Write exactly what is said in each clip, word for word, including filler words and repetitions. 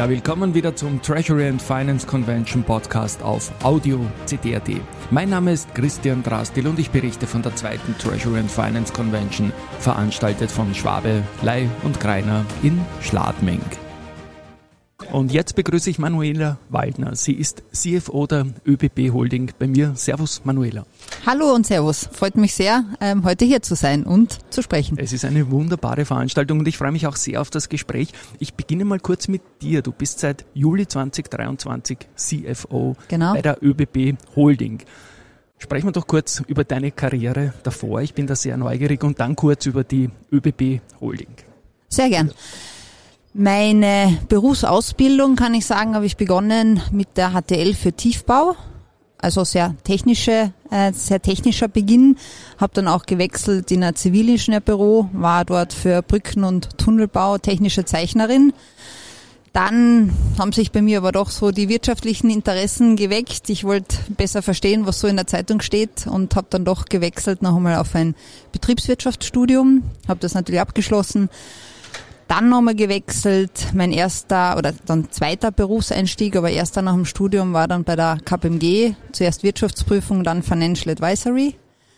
Ja, willkommen wieder zum Treasury and Finance Convention Podcast auf Audio C D punkt A T. Mein Name ist Christian Drastil und ich berichte von der zweiten Treasury and Finance Convention, veranstaltet von Schwabe, Ley und Greiner in Schladming. Und jetzt begrüße ich Manuela Waldner. Sie ist C F O der ÖBB Holding bei mir. Servus, Manuela. Hallo und Servus. Freut mich sehr, ähm, heute hier zu sein und zu sprechen. Es ist eine wunderbare Veranstaltung und ich freue mich auch sehr auf das Gespräch. Ich beginne mal kurz mit dir. Du bist seit Juli zwanzig dreiundzwanzig C F O genau. bei der ÖBB Holding. Sprechen wir doch kurz über deine Karriere davor. Ich bin da sehr neugierig und dann kurz über die ÖBB Holding. Sehr gern. Meine Berufsausbildung, kann ich sagen, habe ich begonnen mit der H T L für Tiefbau, also sehr technische, äh, sehr technischer Beginn. Habe dann auch gewechselt in ein Zivilingenieurbüro, war dort für Brücken- und Tunnelbau technische Zeichnerin. Dann haben sich bei mir aber doch so die wirtschaftlichen Interessen geweckt. Ich wollte besser verstehen, was so in der Zeitung steht und habe dann doch gewechselt noch einmal auf ein Betriebswirtschaftsstudium, habe das natürlich abgeschlossen. Dann nochmal gewechselt, mein erster oder dann zweiter Berufseinstieg, aber erster nach dem Studium war dann bei der K P M G, zuerst Wirtschaftsprüfung, dann Financial Advisory.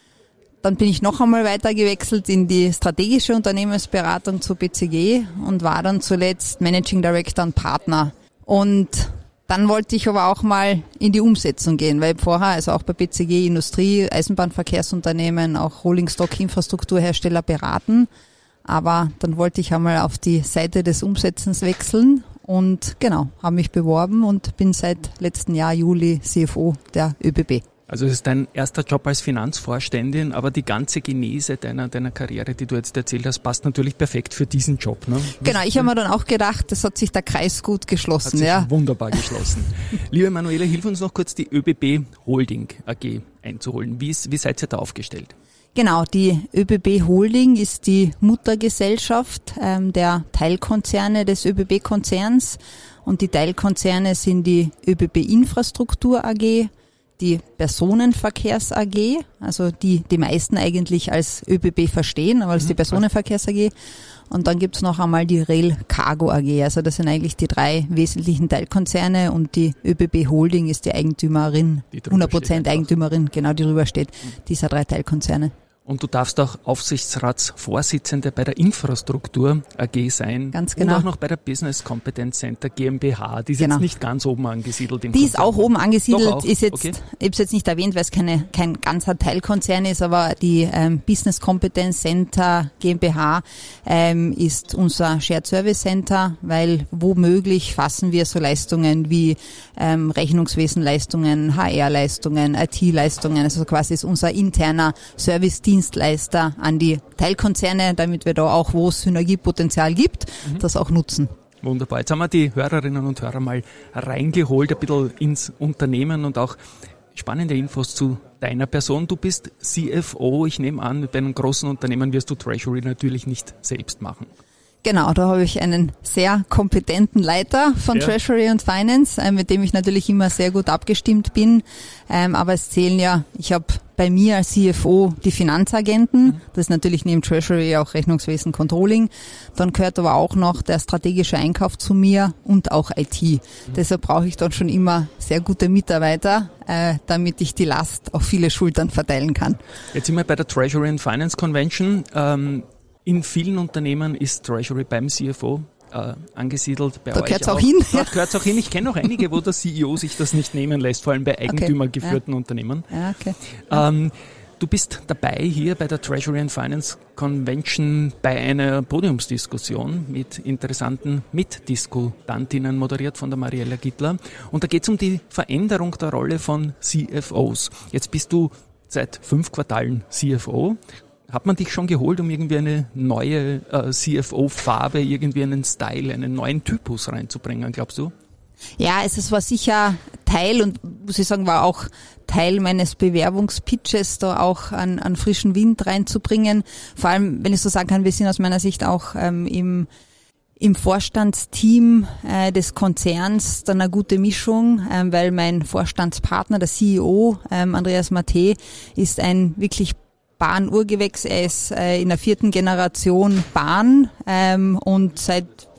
Dann bin ich noch einmal weiter gewechselt in die strategische Unternehmensberatung zu B C G und war dann zuletzt Managing Director und Partner. Und dann wollte ich aber auch mal in die Umsetzung gehen, weil vorher, also auch bei B C G Industrie, Eisenbahnverkehrsunternehmen, auch Rolling Stock Infrastrukturhersteller beraten. Aber dann wollte ich einmal auf die Seite des Umsetzens wechseln und genau, habe mich beworben und bin seit letzten Jahr Juli C F O der ÖBB. Also es ist dein erster Job als Finanzvorständin, aber die ganze Genese deiner, deiner Karriere, die du jetzt erzählt hast, passt natürlich perfekt für diesen Job. Ne? Genau, ich habe mir dann auch gedacht, das hat sich der Kreis gut geschlossen. Hat sich ja. wunderbar geschlossen. Liebe Manuela, hilf uns noch kurz die ÖBB Holding A G einzuholen. Wie, ist, wie seid ihr da aufgestellt? Genau, die ÖBB Holding ist die Muttergesellschaft ähm, der Teilkonzerne des ÖBB-Konzerns und die Teilkonzerne sind die ÖBB Infrastruktur A G, die Personenverkehrs A G, also die die meisten eigentlich als ÖBB verstehen, aber als die Personenverkehrs A G. Und dann gibt's noch einmal die Rail Cargo A G, also das sind eigentlich die drei wesentlichen Teilkonzerne und die ÖBB Holding ist die Eigentümerin, die hundert Prozent Eigentümerin, genau, die drüber steht, dieser drei Teilkonzerne. Und du darfst auch Aufsichtsratsvorsitzende bei der Infrastruktur A G sein. Ganz genau. Und auch noch bei der Business Competence Center GmbH. Die ist genau. jetzt nicht ganz oben angesiedelt im Die Konzern. ist auch oben angesiedelt, Doch auch. ist jetzt, okay. Ich habe es jetzt nicht erwähnt, weil es keine, kein ganzer Teilkonzern ist, aber die ähm, Business Competence Center GmbH ähm, ist unser Shared Service Center, weil womöglich fassen wir so Leistungen wie ähm, Rechnungswesenleistungen, H R-Leistungen, I T-Leistungen, also quasi ist unser interner Service-Dienst Dienstleister an die Teilkonzerne, damit wir da auch, wo es Synergiepotenzial gibt, mhm. das auch nutzen. Wunderbar. Jetzt haben wir die Hörerinnen und Hörer mal reingeholt, ein bisschen ins Unternehmen und auch spannende Infos zu deiner Person. Du bist C F O. Ich nehme an, bei einem großen Unternehmen wirst du Treasury natürlich nicht selbst machen. Genau, da habe ich einen sehr kompetenten Leiter von ja. Treasury und Finance, äh, mit dem ich natürlich immer sehr gut abgestimmt bin. Ähm, aber es zählen ja, ich habe bei mir als C F O die Finanzagenten, mhm. das ist natürlich neben Treasury auch Rechnungswesen, Controlling. Dann gehört aber auch noch der strategische Einkauf zu mir und auch I T. Mhm. Deshalb brauche ich dort schon immer sehr gute Mitarbeiter, äh, damit ich die Last auf viele Schultern verteilen kann. Jetzt sind wir bei der Treasury and Finance Convention. Ähm, In vielen Unternehmen ist Treasury beim C F O äh, angesiedelt. Bei da euch gehört's auch. auch hin. Da gehört's auch hin. Ich kenne auch einige, wo der C E O sich das nicht nehmen lässt, vor allem bei eigentümergeführten okay. ja. Unternehmen. Ja, okay. Ähm, du bist dabei hier bei der Treasury and Finance Convention bei einer Podiumsdiskussion mit interessanten Mitdiskutantinnen, moderiert von der Mariella Gittler. Und da geht es um die Veränderung der Rolle von C F Os. Jetzt bist du seit fünf Quartalen C F O. Hat man dich schon geholt, um irgendwie eine neue äh, C F O-Farbe, irgendwie einen Style, einen neuen Typus reinzubringen, glaubst du? Ja, es war sicher Teil und muss ich sagen, war auch Teil meines Bewerbungspitches, da auch an, an frischen Wind reinzubringen. Vor allem, wenn ich so sagen kann, wir sind aus meiner Sicht auch ähm, im im Vorstandsteam äh, des Konzerns dann eine gute Mischung, ähm, weil mein Vorstandspartner, der C E O, ähm, Andreas Matte, ist ein wirklich Bahn-Urgewächs. Er ist äh, in der vierten Generation Bahn ähm, und seit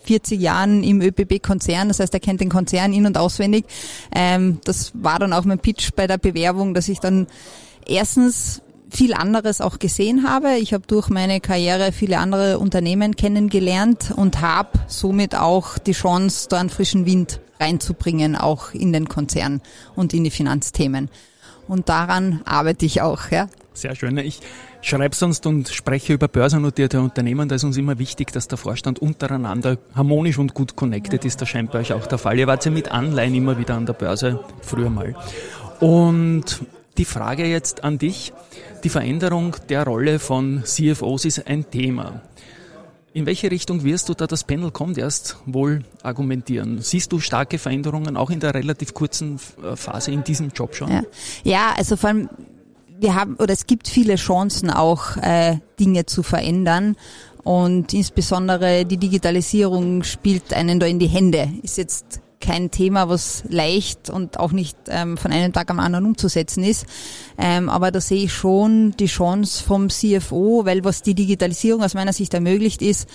vierzig Jahren im ÖBB-Konzern, das heißt, er kennt den Konzern in- und auswendig. Ähm, das war dann auch mein Pitch bei der Bewerbung, dass ich dann erstens viel anderes auch gesehen habe. Ich habe durch meine Karriere viele andere Unternehmen kennengelernt und habe somit auch die Chance, da einen frischen Wind reinzubringen, auch in den Konzern und in die Finanzthemen. Und daran arbeite ich auch. Ja. Sehr schön. Ich schreibe sonst und spreche über börsennotierte Unternehmen. Da ist uns immer wichtig, dass der Vorstand untereinander harmonisch und gut connected ist. Das scheint bei euch auch der Fall. Ihr wart ja mit Anleihen immer wieder an der Börse, früher mal. Und die Frage jetzt an dich. Die Veränderung der Rolle von C F Os ist ein Thema. In welche Richtung wirst du, da das Panel kommt, erst wohl argumentieren? Siehst du starke Veränderungen auch in der relativ kurzen Phase in diesem Job schon? Ja, ja, also vor allem, wir haben, oder es gibt viele Chancen auch, äh, Dinge zu verändern. Und insbesondere die Digitalisierung spielt einen da in die Hände. Ist jetzt kein Thema, was leicht und auch nicht ähm, von einem Tag am anderen umzusetzen ist. Ähm, aber da sehe ich schon die Chance vom C F O, weil was die Digitalisierung aus meiner Sicht ermöglicht ist,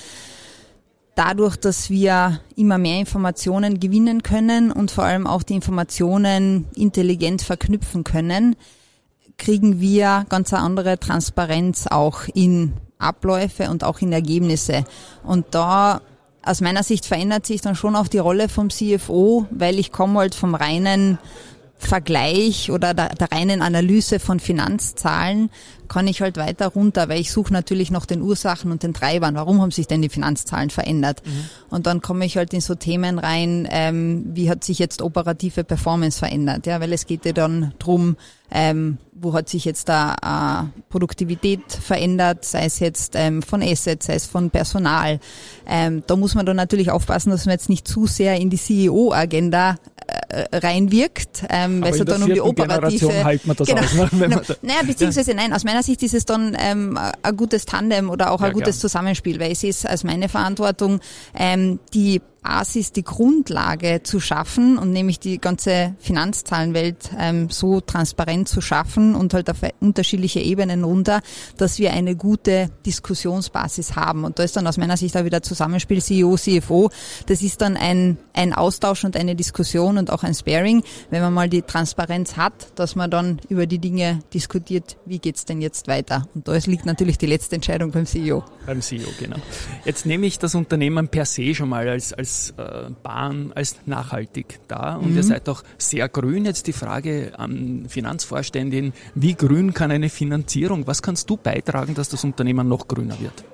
dadurch, dass wir immer mehr Informationen gewinnen können und vor allem auch die Informationen intelligent verknüpfen können, kriegen wir ganz eine andere Transparenz auch in Abläufe und auch in Ergebnisse. Und da aus meiner Sicht verändert sich dann schon auch die Rolle vom C F O, weil ich komme halt vom reinen Vergleich oder der, der reinen Analyse von Finanzzahlen, kann ich halt weiter runter, weil ich suche natürlich nach den Ursachen und den Treibern. Warum haben sich denn die Finanzzahlen verändert? Mhm. Und dann komme ich halt in so Themen rein, ähm, wie hat sich jetzt operative Performance verändert? Ja, weil es geht ja dann drum, ähm, wo hat sich jetzt da äh, Produktivität verändert, sei es jetzt ähm, von Assets, sei es von Personal. Ähm, da muss man dann natürlich aufpassen, dass man jetzt nicht zu sehr in die C E O-Agenda äh, reinwirkt, ähm, weil es ja dann um die operative... Generation halten wir das genau, aus, ne? Wenn genau. man da, naja, beziehungsweise ja. nein, aus meiner Sicht ist es dann ähm, ein gutes Tandem oder auch ein ja, gutes klar. Zusammenspiel, weil es ist als meine Verantwortung, ähm, die Basis, die Grundlage zu schaffen und nämlich die ganze Finanzzahlenwelt ähm, so transparent zu schaffen und halt auf unterschiedliche Ebenen runter, dass wir eine gute Diskussionsbasis haben. Und da ist dann aus meiner Sicht auch wieder Zusammenspiel C E O, C F O. Das ist dann ein, ein Austausch und eine Diskussion und auch ein Sparing, wenn man mal die Transparenz hat, dass man dann über die Dinge diskutiert, wie geht's denn jetzt weiter. Und da liegt natürlich die letzte Entscheidung beim C E O. Beim C E O, genau. Jetzt nehme ich das Unternehmen per se schon mal als, als Bahn als nachhaltig da und mhm. ihr seid auch sehr grün. Jetzt die Frage an Finanzvorständin, wie grün kann eine Finanzierung, was kannst du beitragen, dass das Unternehmen noch grüner wird?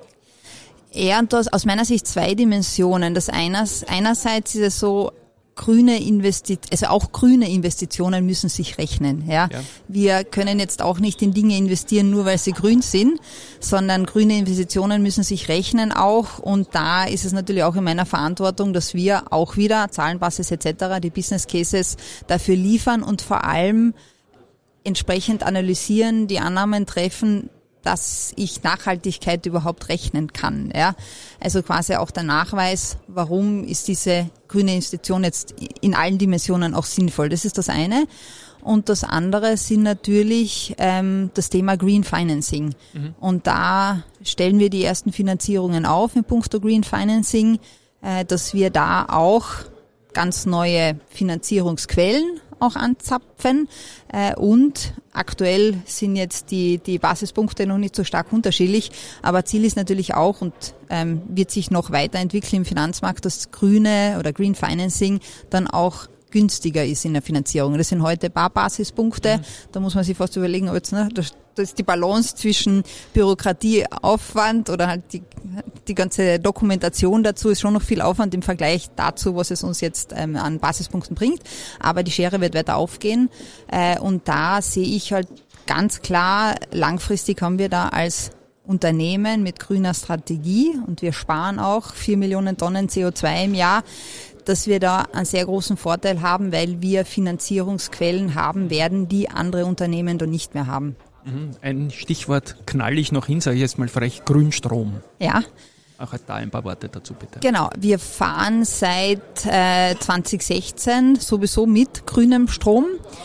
Ja, und das aus meiner Sicht zwei Dimensionen. Das eines, einerseits ist es so, grüne Investitionen, also auch grüne Investitionen müssen sich rechnen. Ja? ja, wir können jetzt auch nicht in Dinge investieren, nur weil sie grün sind, sondern grüne Investitionen müssen sich rechnen auch. Und da ist es natürlich auch in meiner Verantwortung, dass wir auch wieder Zahlenbasis et cetera, die Business Cases dafür liefern und vor allem entsprechend analysieren, die Annahmen treffen, dass ich Nachhaltigkeit überhaupt rechnen kann. Ja, also quasi auch der Nachweis, warum ist diese grüne Investition jetzt in allen Dimensionen auch sinnvoll. Das ist das eine. Und das andere sind natürlich ähm, das Thema Green Financing. Mhm. Und da stellen wir die ersten Finanzierungen auf in puncto Green Financing, äh, dass wir da auch ganz neue Finanzierungsquellen auch anzapfen äh, und aktuell sind jetzt die die Basispunkte noch nicht so stark unterschiedlich, aber Ziel ist natürlich auch und ähm, wird sich noch weiterentwickeln im Finanzmarkt, dass grüne oder Green Financing dann auch günstiger ist in der Finanzierung. Das sind heute ein paar Basispunkte. Mhm. Da muss man sich fast überlegen, ob jetzt, ne, das, das ist die Balance zwischen Bürokratieaufwand oder halt die, die ganze Dokumentation dazu ist schon noch viel Aufwand im Vergleich dazu, was es uns jetzt ähm, an Basispunkten bringt. Aber die Schere wird weiter aufgehen. Äh, und da sehe ich halt ganz klar, langfristig haben wir da als Unternehmen mit grüner Strategie und wir sparen auch vier Millionen Tonnen C O zwei im Jahr, dass wir da einen sehr großen Vorteil haben, weil wir Finanzierungsquellen haben werden, die andere Unternehmen da nicht mehr haben. Ein Stichwort knall ich noch hin, sage ich jetzt mal frech, Grünstrom. Ja. Auch da ein paar Worte dazu bitte. Genau, wir fahren seit äh, zwanzig sechzehn sowieso mit grünem Strom.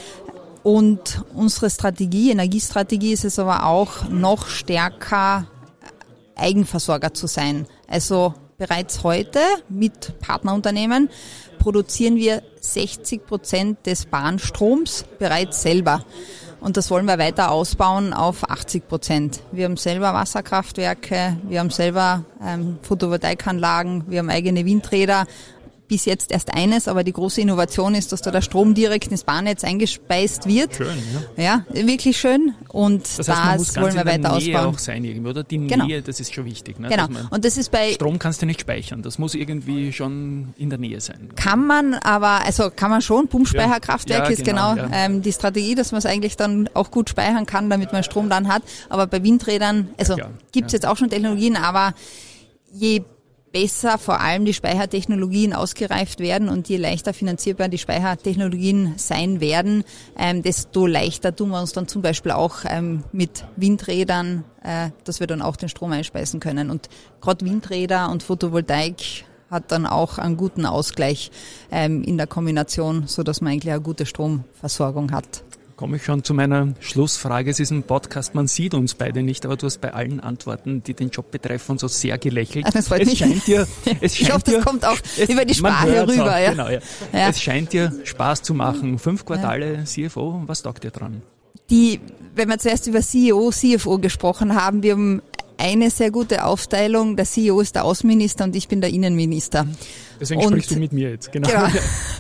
Und unsere Strategie, Energiestrategie ist es aber auch, noch stärker Eigenversorger zu sein. Also bereits heute mit Partnerunternehmen produzieren wir sechzig Prozent des Bahnstroms bereits selber. Und das wollen wir weiter ausbauen auf achtzig Prozent. Wir haben selber Wasserkraftwerke, wir haben selber ähm, Photovoltaikanlagen, wir haben eigene Windräder. Bis jetzt erst eines, aber die große Innovation ist, dass da der Strom direkt ins Bahnnetz eingespeist wird. Schön, ja. Ja, wirklich schön. Und das, heißt, das muss wollen wir weiter in der Nähe ausbauen. Auch sein irgendwie, oder? Die genau. Nähe, das ist schon wichtig. Ne? Genau. Und das ist bei Strom kannst du nicht speichern. Das muss irgendwie schon in der Nähe sein. Kann man, aber also kann man schon. Pumpspeicherkraftwerk ja, ja, ist genau, genau ja. ähm, die Strategie, dass man es eigentlich dann auch gut speichern kann, damit man Strom dann hat. Aber bei Windrädern, also ja, gibt's ja. jetzt auch schon Technologien, aber je besser vor allem die Speichertechnologien ausgereift werden und je leichter finanzierbar die Speichertechnologien sein werden, ähm, desto leichter tun wir uns dann zum Beispiel auch ähm, mit Windrädern, äh, dass wir dann auch den Strom einspeisen können. Und gerade Windräder und Photovoltaik hat dann auch einen guten Ausgleich ähm, in der Kombination, so dass man eigentlich eine gute Stromversorgung hat. Komme ich schon zu meiner Schlussfrage. Es ist ein Podcast, man sieht uns beide nicht, aber du hast bei allen Antworten, die den Job betreffen, so sehr gelächelt. Ach, das freut es mich. Scheint dir, es scheint ich hoffe, das dir, kommt auch es, über die Sprache rüber. Auch, ja. Genau, ja. Ja. Es scheint dir Spaß zu machen. Fünf Quartale ja. C F O, was taugt dir dran? Die, wenn wir zuerst über C E O, C F O gesprochen haben, wir haben eine sehr gute Aufteilung. Der C E O ist der Außenminister und ich bin der Innenminister. Deswegen und, sprichst du mit mir jetzt, genau. genau.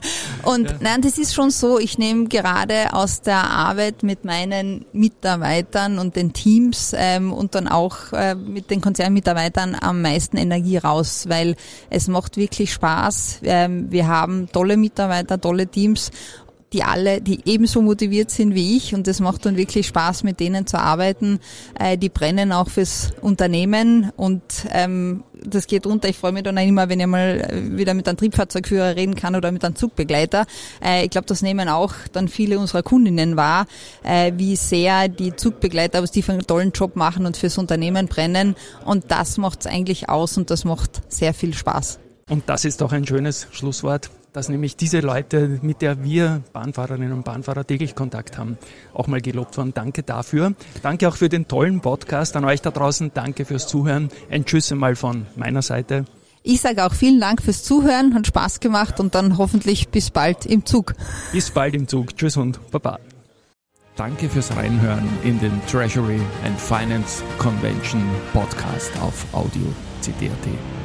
Und ja. nein, das ist schon so, ich nehme gerade aus der Arbeit mit meinen Mitarbeitern und den Teams ähm, und dann auch äh, mit den Konzernmitarbeitern am meisten Energie raus, weil es macht wirklich Spaß. Ähm, wir haben tolle Mitarbeiter, tolle Teams, die alle, die ebenso motiviert sind wie ich, und es macht dann wirklich Spaß, mit denen zu arbeiten. Äh, die brennen auch fürs Unternehmen und ähm, das geht runter. Ich freue mich dann auch immer, wenn ich mal wieder mit einem Triebfahrzeugführer reden kann oder mit einem Zugbegleiter. Äh, ich glaube, das nehmen auch dann viele unserer Kundinnen wahr, äh, wie sehr die Zugbegleiter, was die für einen tollen Job machen und fürs Unternehmen brennen, und das macht's eigentlich aus und das macht sehr viel Spaß. Und das ist doch ein schönes Schlusswort, dass nämlich diese Leute, mit der wir Bahnfahrerinnen und Bahnfahrer täglich Kontakt haben, auch mal gelobt worden. Danke dafür. Danke auch für den tollen Podcast an euch da draußen. Danke fürs Zuhören. Ein Tschüss einmal von meiner Seite. Ich sage auch vielen Dank fürs Zuhören, hat Spaß gemacht und dann hoffentlich bis bald im Zug. Bis bald im Zug. Tschüss und Baba. Danke fürs Reinhören in den Treasury and Finance Convention Podcast auf Audio C D A T.